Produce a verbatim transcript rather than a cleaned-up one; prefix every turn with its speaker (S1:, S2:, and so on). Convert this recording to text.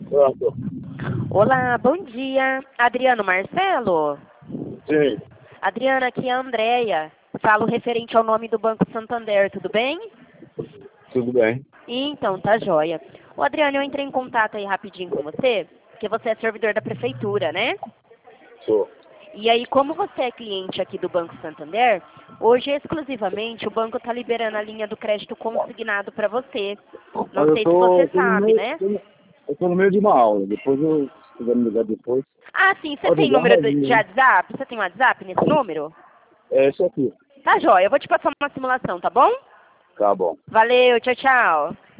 S1: Pronto.
S2: Olá, bom dia. Adriano Marcelo?
S1: Sim,
S2: Adriana, aqui é a Andréia. Falo referente ao nome do Banco Santander, tudo bem?
S1: tudo bem.
S2: Então, tá joia. Ô, Adriano, eu entrei em contato aí rapidinho com você, porque você é servidor da prefeitura, né?
S1: Sou.
S2: E aí, como você é cliente aqui do Banco Santander, hoje exclusivamente o banco está liberando a linha do crédito consignado para você. Não
S1: Mas eu
S2: sei se você
S1: tô, tô no
S2: sabe,
S1: meio,
S2: né?
S1: tô no- eu tô no meio de uma aula. Depois eu, se quiser me ligar depois,
S2: Ah, sim, você
S1: pode
S2: tem
S1: ligar
S2: número de de
S1: rapidinho.
S2: WhatsApp? Você tem WhatsApp nesse número?
S1: É isso aqui.
S2: Tá joia, eu vou te passar uma simulação, tá bom?
S1: Tá bom.
S2: Valeu, tchau, tchau.